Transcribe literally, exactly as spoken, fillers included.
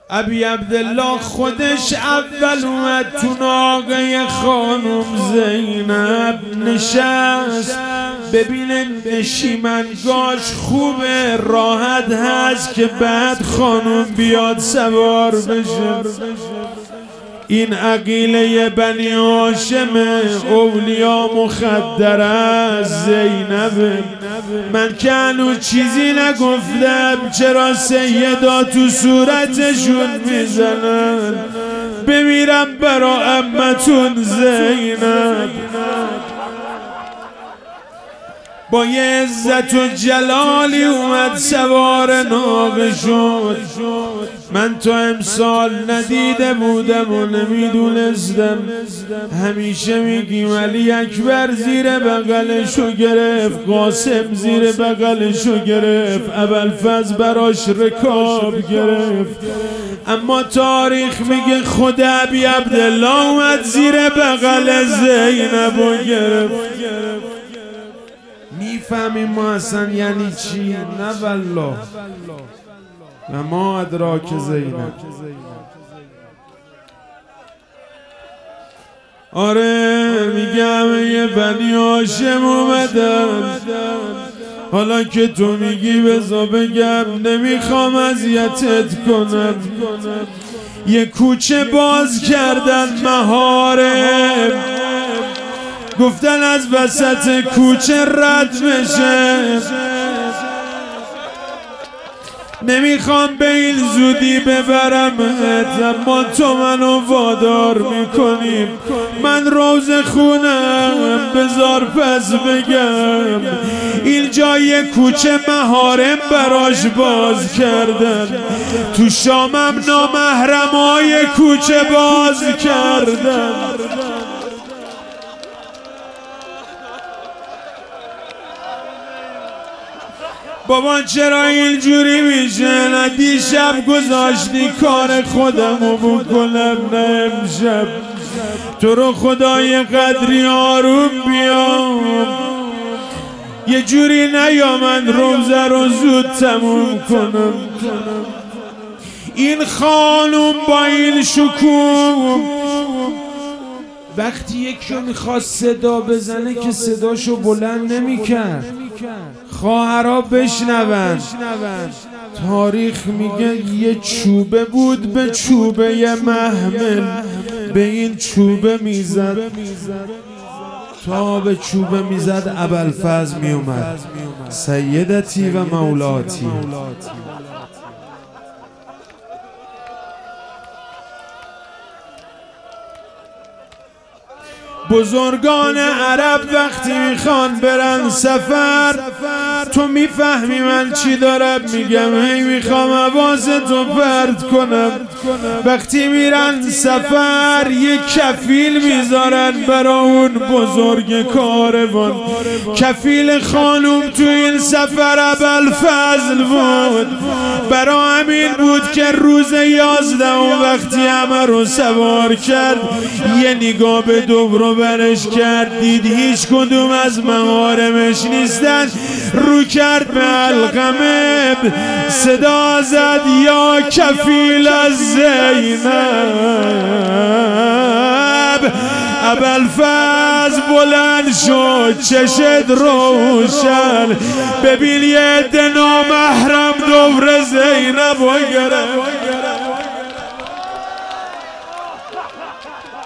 ابی عبدالله خودش اول اومد تو ناقه خانم زینب نشست. ببینن نشیمنگاش خوبه، راحت هست که بعد خانم بیاد سوار بشه. این عقیله بنی هاشم اولیا مخدر است زینب. من که هنوز چیزی نگفتم چرا سیدا تو صورتشون میزنن؟ بمیرم برا امتون زینب. با یه عزت و جلالی اومد سوار ناقه شد. من تو امسال ندیده بودم و نمیدونستم. همیشه میگیم علی اکبر زیر بغلشو گرفت، قاسم زیر بغلشو گرفت، ابوالفضل براش رکاب گرفت. اما تاریخ میگه خود ابی عبدالله اومد زیر بغل زینب و گرفت. میفهمیم ما اصلا یعنی چی؟ نه والله. و ما ادراک زینب. آره میگم یه بنی هاشم اومدم. حالا که تو میگی بذار بگم، نمیخوام اذیتت کنم. یه کوچه باز کردن مهارم، گفتن از وسط کوچه رد بشه. نمیخوام به این زودی ببرم، اما تو منو وادار میکنیم. من روز خونم بذار پس بگم. این جای کوچه مهارم براش باز کردن. تو شامم نامحرمای کوچه باز کردن. بابا چرا اینجوری میشه؟ نه دیشب گذاشتی کار خودمو بکنم، نه امشب. تو رو خدای قدری آروم بیام، یه جوری نیا من روزه رو زود تموم کنم. این خانوم با این شکوم وقتی یکی رو میخواست صدا بزنه که صداشو بلند نمیکرد، خواهرها بشنون. تاریخ میگه یه چوبه بود به چوبه محمل، به این چوبه میزد. تا به چوبه میزد ابوالفضل میومد. سیدتی و مولاتی. بزرگان عرب وقتی میخوان برن سفر، تو میفهمی من چی دارم میگم؟ هی میخوام حواستو پرت کنم. وقتی میرن سفر یه کفیل میذارن برا اون بزرگ کاروان. کفیل خانوم تو این سفر ابوالفضل بود. برا همین بود که روز یازدهم وقتی همه رو سوار کرد یه نگاه به دور برش کرد، دید هیچ کدوم از محارمش نیستن. رو کرد به علقمه، صدا زد یا کفیل از زینب. ابوالفضل بلند شد، چشد روشن. ببین یه عده نامحرم دور زینب و گرفت.